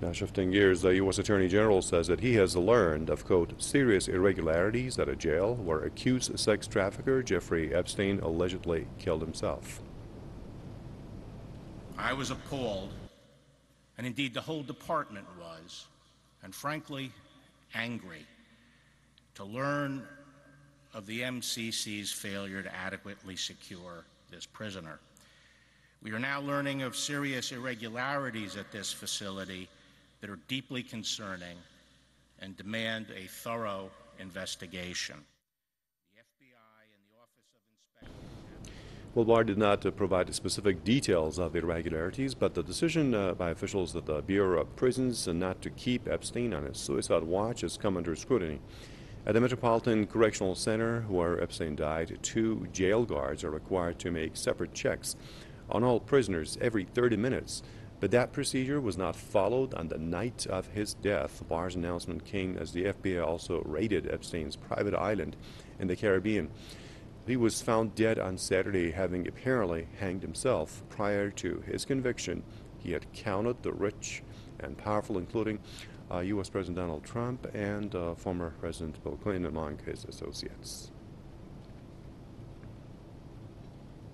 Now, shifting gears, the U.S. Attorney General says that he has learned of, quote, serious irregularities at a jail where accused sex trafficker Jeffrey Epstein allegedly killed himself. I was appalled, and indeed the whole department was, and frankly, angry, to learn of the MCC's failure to adequately secure this prisoner. We are now learning of serious irregularities at this facility that are deeply concerning and demand a thorough investigation. The FBI and the Office of Inspector... Well, Barr did not provide specific details of the irregularities, but the decision by officials at the Bureau of Prisons not to keep Epstein on his suicide watch has come under scrutiny. At the Metropolitan Correctional Center, where Epstein died, 2 jail guards are required to make separate checks on all prisoners every 30 minutes. But that procedure was not followed on the night of his death. Barr's announcement came as the FBI also raided Epstein's private island in the Caribbean. He was found dead on Saturday, having apparently hanged himself. Prior to his conviction, he had counted the rich and powerful, including U.S. President Donald Trump and former President Bill Clinton, among his associates.